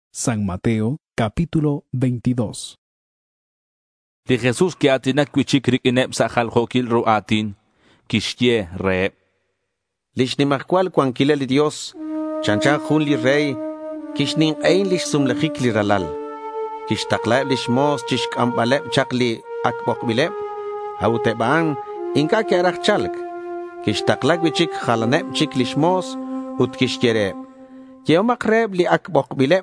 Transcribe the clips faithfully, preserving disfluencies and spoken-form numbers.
San Mateo, capítulo veintidós. Li Jesús que atinak kuichik rikinep sa jalhokil ro atin, kishye re. Lishnimakwal kwankile li Dios, chanchan jun li rey, kishnin ein lish sumlejik li ralal. Kishtaklep lish mos chishk ambalep chakli akbokbilep, hautebaan inka ke arak chalk. Kishtaklak bichik halanep chik lish mos, ut kishyere. Yeomakreb li akbokbilep,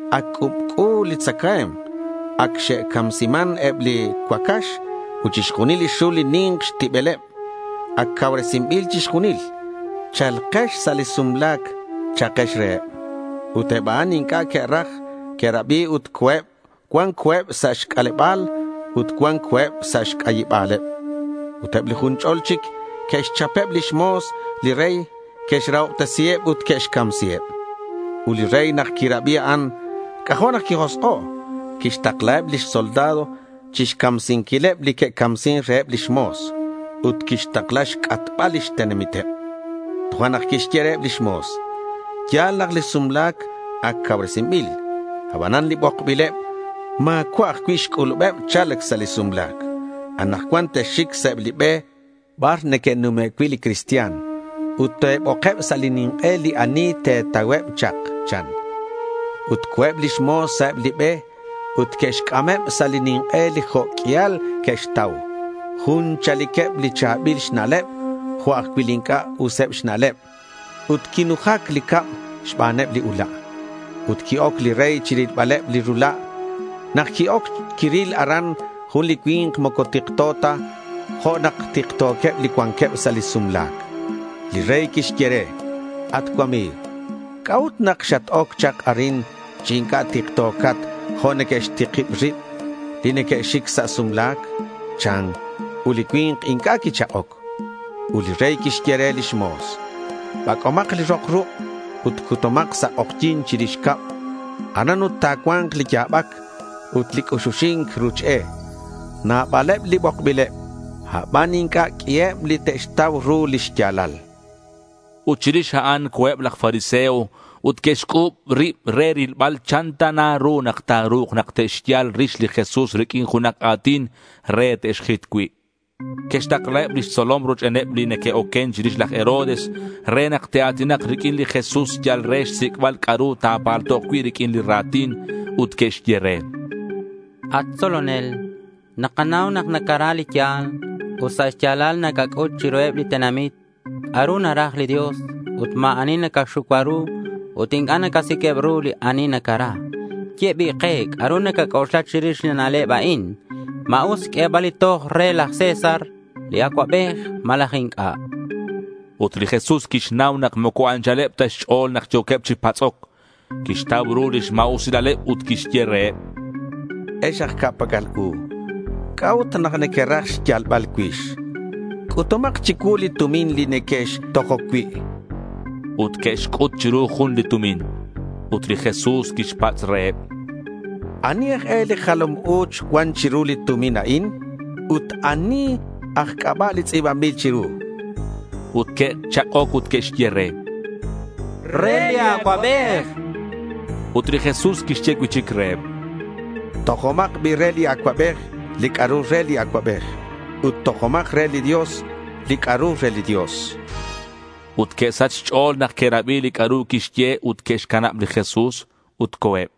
akubku li tsakaem, akshe kamsiman ebli kwakash, uchishkunil ishuli ninx tibelep, akkawresimbil chishkunil, chalkesh salisumlak chakesh re. Utebaan inka kerach, kerabi ut kweb, kwan kweb sashk alebal, ut kwan kweb sashk ayibalep. Utebli huncholchik, kesh chapeb lishmos li rey, kesh rauptasieb ut kesh kamsieb. Uli rey nak kirabia an, kajonak kihoso, kishtakleb lish soldado, chish kamsin kileb li ke kamsin reb lishmos, ut kishtaklash katbalish tenemite. Tuanak kishkereb lishmos, yalak lisumlak ak kabresimbil, habanan li bokbileb, ma kwak kwish kulubeb chalak sa lisumlak, anak kwante shik seb libe, bar neke nume kwili kristian, utte bokeb salinin eli ani te taweb chak chan. Ut kweb lishmo sab libe, ut kesh kameb salinin eli hokial kesh tau. Hun chalikeb li chabil shnaleb, huak kwilinka useb shnaleb. Ut kinuhak likab shbaneb li ula. Ut kiok li rey chirit baleb li rula. Nak kiok kiril aran hun li kwink mokotiktota, honak tiktokeb li kwankeb salisumlak. Li rey kishkere, at kwami. Kaut nak shat ok chak arin, chinka tiktokat, honekesh tikibrit, linekesh sa sumlak, chang, ulikwink inka kicha ok. Uli rey kishkere lishmos. Bakomak li rokru, ut kutomak sa okjin chirishkap, ananut takwank li jabak, ut lik usushink ruche. Na baleb li bokbileb, habaninka kieb li teshtaw ru lishjalal. Uchirish haan kweb lak fariseo, ut keshkub rip reril bal chanta na ru naktaruk nakteshyal rish li Jesus rikin hunak atin ret eshkitkwi. Keshtakleb lish solom ruch eneb li neke oken jirish lak Herodes, re nakteatinak rikin li Jesus jal resh sikbal karu ta paltokwi rikin li ratin, ut keshyere. At solonel, nakanaw nak nakarali kyal, usasyalal nakakot chiroeb li tenamit, Arun arah li Dios, utma anina kashukwaru, uting ana kasikebru li anina kara. Kiebi kek, aruna kakoslat shirish li nale bain, maus kebali toh re la Cesar, li akwabeh malahing a. Utli Jesus kishnaw nak moko anjalep tashol nak chokep chipatzok, kishtabru lish mausilale ut kishyere. Eshak kapagalku, kaut nak nekerash jalbalkwish. Utomak chikuli tumin li nekesh tokokwi. Ut kesh kut chiruchun li tumin. Ut li Jesus kishpats reeb. Aniach ele chalom uch kwan chiru li tumin ain. Ut ani ach kabalit ibambil chiru. Ut ke chakok ut kesh yere. Relia kwabeh. Ut li Jesus kishchek wichik reeb. Tokomak bi reli akwabeh. Likaru reli akwabeh. Ut tokomak reli Dios, likaru reli Dios. Ut kesach chol nak kerabi likaru kishye ut kesh kanab li Jesus, ut koeb.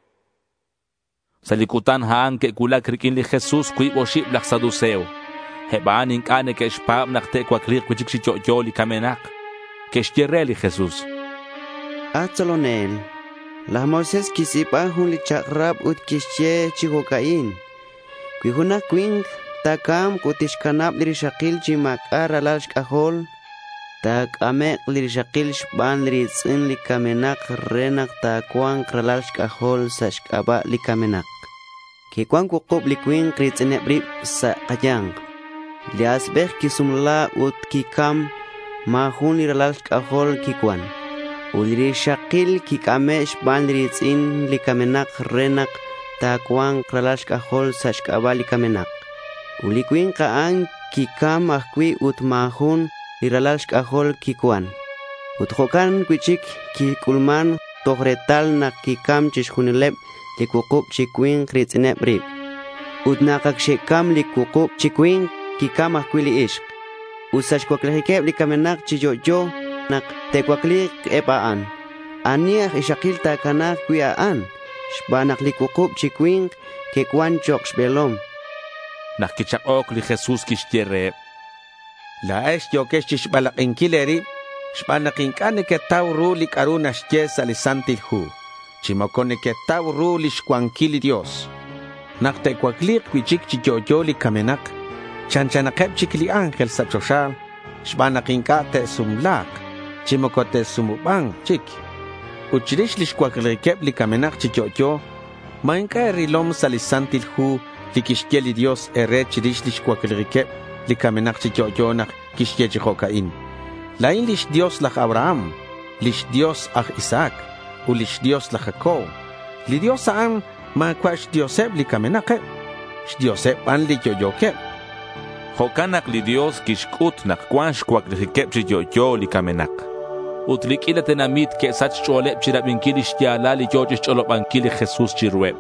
Salikutan haan ke kulak rikin li Jesus kui boshib lak saduseo. Hebaan inkane kesh paab nak te kwa klik kuchik si chocho li kamenak. Keshye reli Jesus. Atsolonel, la Moses kisipa hun li chakrab ut kishye chihokain. Kui hunak kwing, takam kutishkanap lirishakil chimak aralash kahol, tak amek lirishakil shban liritsin likamenak renak takwang kralash kahol sashkaba likamenak. Kikwang kukub likwing kritzinebrip sa kajang. Liasbeh kisumla ut kikam mahun liralash kahol kikwan. Ulirishakil kikame shban liritsin likamenak renak takwang kralash kahol sashkaba likamenak. Ulikwin kaan kikam akwi utmahun iralash kahol kikwan. Uthokan kwichik kikulman tohretal nak kikam chishkunilep likukup chikwing ritzinep rib. Ut nakak shekam likukup chikwing kikam ahkwili ishk. Usash kwaklehikep likamenak chiyoyo nak tekwaklik epaan. Aniah ishakil takanak kwiaan. Shbanak likukup chikwing kekwan chok shbelom. Nak kichakok li Jesus kishtierre. La es yo que shbalak inkileri. Shbanakin kane ke tauru lik aruna shjes alisantil hu. Chimokone ke tauru lishkwankili Dios. Nak tekwaklik kwichik chiyoyo likamenak. Chanchanakep chikli ángel sachoshal. Shbanakin ka te sumlak. Chimokote sumubang chik. Uchirish lishkwaklikep likamenak chiyoyo. Mainka rilom salisantil hu. Likishkeli Dios ere chirish lishkwaklikep likamenak chiyoyo nak kishyechihokain. Lain lish Dios lach Abraham. Lish Dios ach Isaac. U lish Dios lach Jacob. Li Dios aan ma kwash Diosep likamenakep. Shdiosep an liyoyokep. Hokanak li Dios kishkut nak kwansh kwaklikep chiyoyo likamenak. Utlik ila tenamit ke sach cholep chirabinkili shtiala liyoyosh cholobankili Jesus chirweb.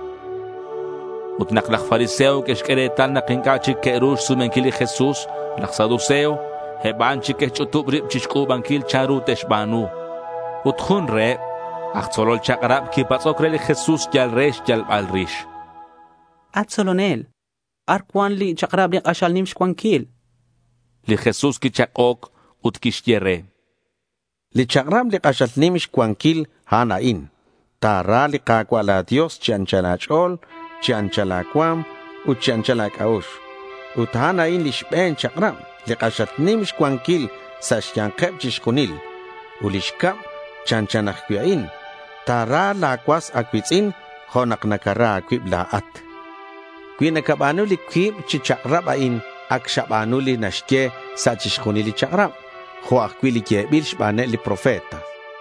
Utnak lach fariseo que shkeretal na kinkachi ke rush sumenkili Jesus lach saduceo hebanchi ke chutub rib chishku bankil charu teshbanu. Utkun re achzolol chakrab ki patzokreli Jesus jal resh jal balrish. Atzolonel arkwan li chakrab li qashal nimsh kwankil. Li Jesus ki chakok utkishtierre. Li chakrab li qashal nimsh kwankil hanain. Tara li qakwa la Dios chanchalachol chanchalaqwam u chanchalaqaush. Uthana in lishben chakram liqashat nimsh kwankil sashyanqeb chishkunil. Ulishkab chanchanaqkuyain. Tara laqwas akwitzin honaqnakara akwiblaat. Kwinakabanu likwib chichakrabain akshabanu li nashke sachishkunili chakram. Ho akwili kebil shbane li profeta.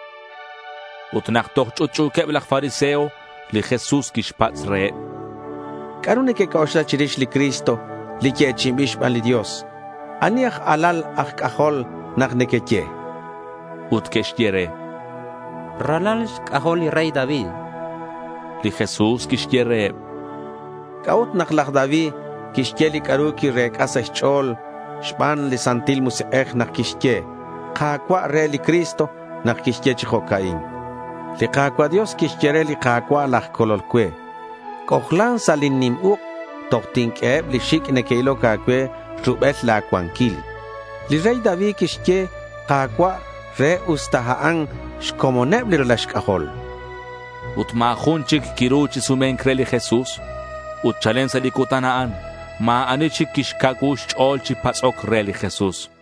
Utnaqtoq chuchu keblaq fariseo li Jesus kishpatz re. Karune que causa chirish li Cristo, li que chimbish ban li Dios. Aniach alal ach kahol nach nekeche. Ut kishtiere. Ralal kahol rey David. Li Jesus kishtiere. Kaut nach lach David, kishtieli karuki rek asach chol, shban li santil musiech nach kishtie. Kakwa re li Cristo nach kishtie chihokain. Li kakwa Dios kishtiere li kakwa lach kololkwe. Kohlan salin nim uk, tohtink eb li shik ne keilo kakwe, rubet la kwankil. Li rey David kishke, kakwa re ustahaan, shkomoneb li relashkahol. Ut maahun chik kiruchi sumen kreli Jesus, ut chalen sa likutanaan, ma anichik kishkakush chol chi patsok reli Jesus.